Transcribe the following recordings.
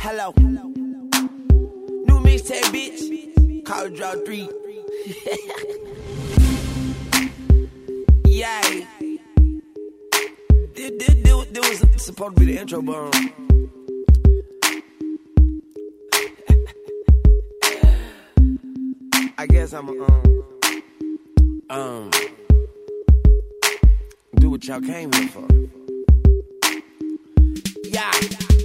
Hello. New mixtape, bitch. College Drop 3. Yay. This was supposed to be the intro, but I guess I'm do what y'all came here for. Yeah.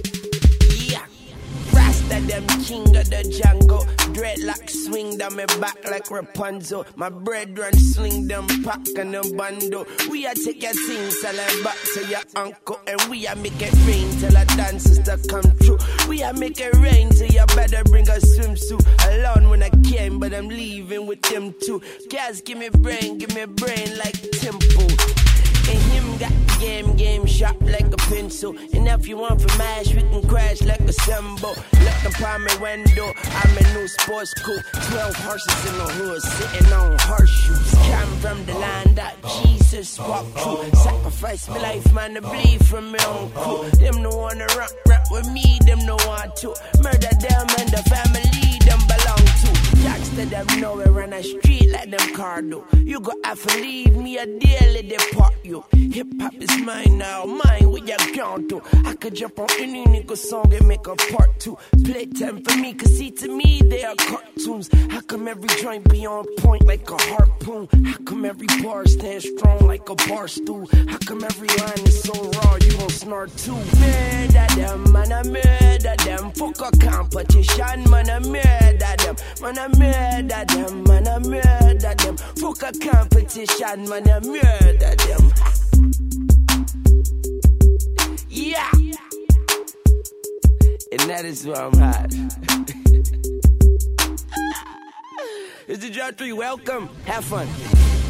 Rasta them king of the jungle. Dreadlocks swing down my back like Rapunzel. My brethren sling them pack and them bundle. We a take your things, sell them back to your uncle. And we a make it rain till the dances to come true. We a make it rain till you better bring a swimsuit. Alone when I came, but I'm leaving with them too. Guys, give me brain like Temple. And him got game sharp like a pencil. And if you want for mash, we can crash like a cymbal. Look upon my window, I'm a new sports coupe. 12 horses in the hood, sitting on horseshoes. Come from the land that Jesus walked through. Sacrifice my life, man, to bleed from my own crew. Them no wanna rap with me, them no want to. Murder them and the family them belong to. Jacks to them know we run a street like them car do. You go have to leave me a daily depart you. Hip hop is mine now, mine with your count to. I could jump on any nigga song and make a part 2. Play time for me, cause see to me they are cartoons. How come every joint be on point like a harpoon? How come every bar stand strong like a bar stool? How come every line is so raw you gon' snort too? Murder them, man, I murder them. Fuck a competition, man, I murder them. Man, I murder them, man, I murder them. Fuck a competition, man, I murder them. Yeah. And that is why I'm hot. It's the Drop 3, welcome, have fun.